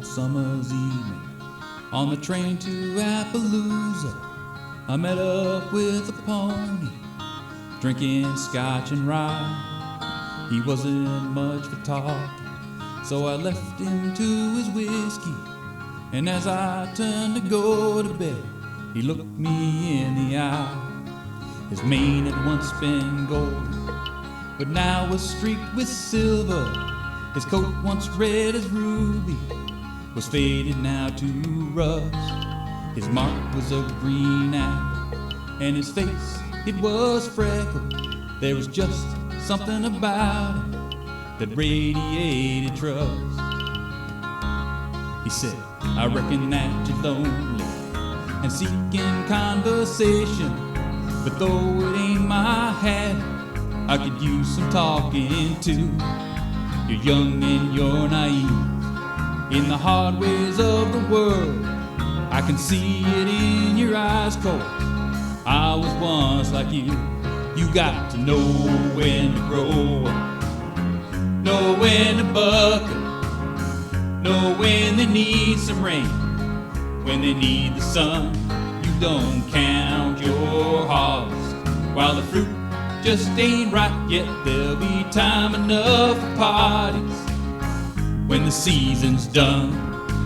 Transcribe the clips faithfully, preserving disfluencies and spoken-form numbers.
summer's evening on the train to Appaloosa. I met up with a pony, drinking scotch and rye. He wasn't much for talking, so I left him to his whiskey. And as I turned to go to bed, he looked me in the eye. His mane had once been golden, but now was streaked with silver. His coat, once red as ruby, was faded now to rust. His mark was a green apple, and his face, it was freckled. There was just something about him that radiated trust. He said, I reckon that you're lonely and seeking conversation, but though it ain't my habit, I could use some talking too. You're young and you're naive in the hard ways of the world. I can see it in your eyes, cold. I was once like you. You got to know when to grow up, know when to buck up, know when they need some rain, when they need the sun. You don't count your harvest while the fruit just ain't ripe yet. There'll be time enough for parties when the season's done.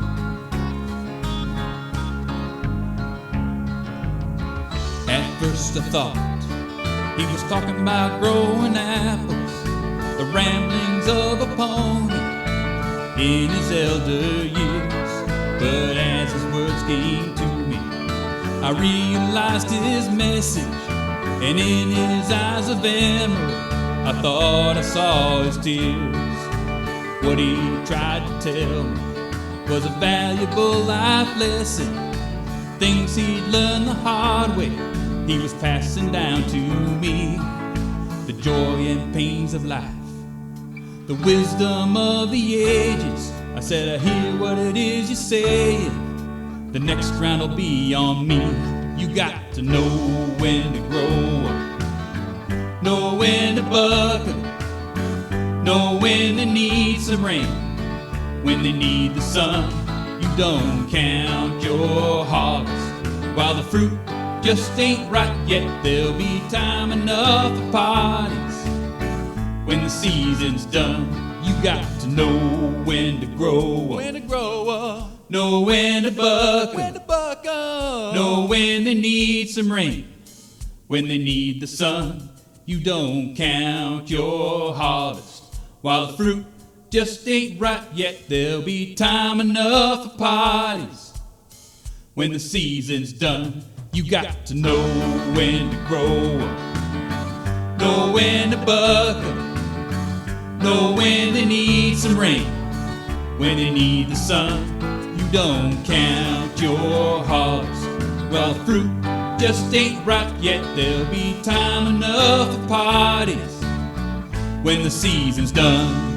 At first I thought he was talking about growing apples, the ramblings of a pony in his elder years. But as his words came to me, I realized his message, and in his eyes of emerald, I thought I saw his tears. What he tried to tell me was a valuable life lesson, things he'd learned the hard way, he was passing down to me. The joy and pains of life, the wisdom of the ages. I said, I hear what it is you're saying, the next round will be on me. You got to know when to grow up, know when to buck up, know when they need some rain, when they need the sun. You don't count your harvest while the fruit just ain't ripe yet. There'll be time enough for parties when the season's done. You got to know when to grow up, When to grow up, know when to buck when to up, buck up, know when they need some rain, when they need the sun. You don't count your harvest while the fruit just ain't ripe yet. There'll be time enough for parties when the season's done. You got to know when to grow up, know when to buck up, know when they need some rain, when they need the sun. You don't count your harvest while the fruit just ain't ripe yet. There'll be time enough for parties when the season's done.